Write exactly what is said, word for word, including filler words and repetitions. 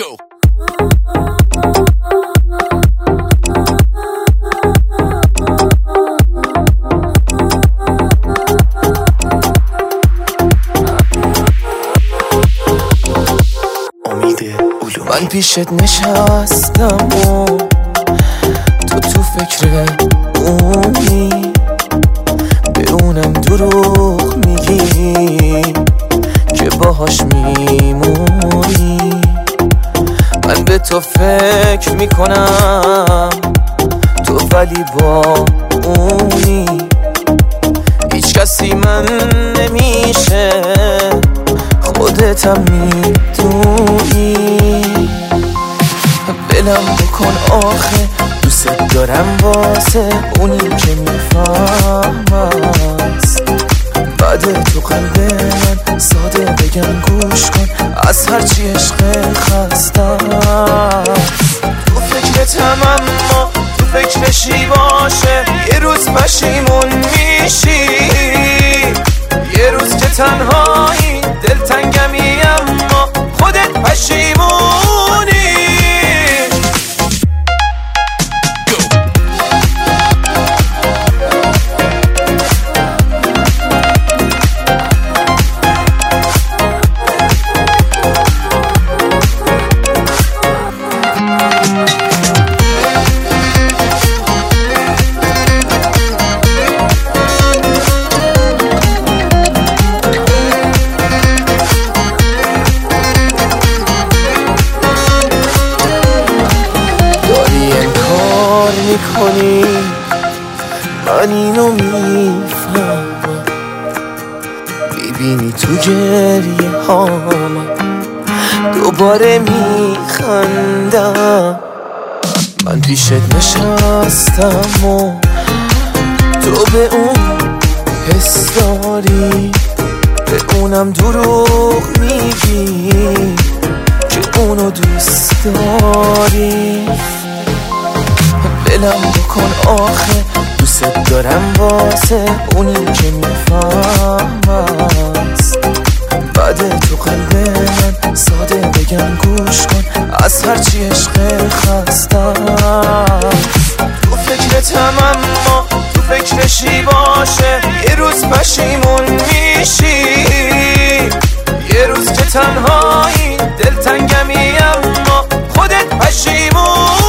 Go. من پیشت نشستم و تو تو فکر اونی، به اونم دروغ میگی که باهاش میمونی. من به تو فکر میکنم تو ولی با اونی، هیچ کسی من نمیشه خودتم میدونی. بلم بکن آخه دوست دارم واسه اونی که میفهمست. بعد تو قلب من ساده بگم گوش کن، از هرچی عشق خستم. تو فکرتم اما تو فکرشی باشه، یه روز پشیمون میشی، یه روز که تنهایی دلتنگمی اما خودت پشیمونی. میکنی من اینو میفهمم، ببینی تو گریه هام دوباره میخندم. من پیشت نشستم و تو به اون حس داری، به اونم دروغ میگی که اونو دوست داری. بلم بکن آخه دوست دارم واسه اونی که میفهمست. بعد تو قلب من ساده بگم گوش کن، از هرچی عشق خستم. تو فکرتم اما تو فکرشی باشه، یه روز پشیمون میشی، یه روز که تنهایی دلتنگمی اما خودت پشیمون.